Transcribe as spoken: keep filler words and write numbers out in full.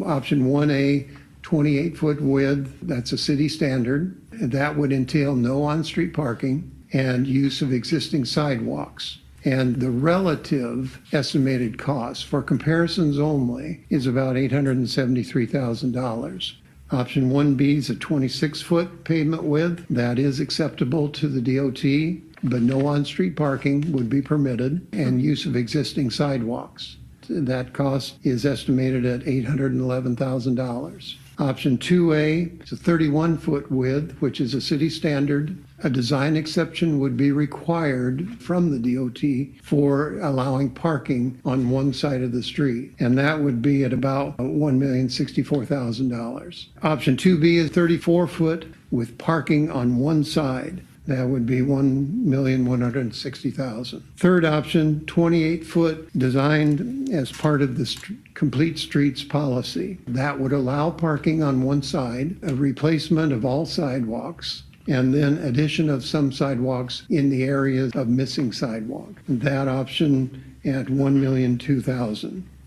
Option one A, twenty-eight foot width, that's a city standard. That would entail no on-street parking and use of existing sidewalks. And the relative estimated cost for comparisons only is about eight hundred seventy-three thousand dollars. Option one B is a twenty-six foot pavement width. That is acceptable to the D O T, but no on-street parking would be permitted and use of existing sidewalks. That cost is estimated at eight hundred eleven thousand dollars. Option two A is a thirty-one foot width, which is a city standard. A design exception would be required from the D O T for allowing parking on one side of the street, and that would be at about one million sixty-four thousand dollars. Option two B is thirty-four foot with parking on one side. That would be one million one hundred sixty thousand dollars. Third option, twenty-eight foot, designed as part of the st- Complete Streets policy. That would allow parking on one side, a replacement of all sidewalks, and then addition of some sidewalks in the areas of missing sidewalk. That option at one million two thousand dollars.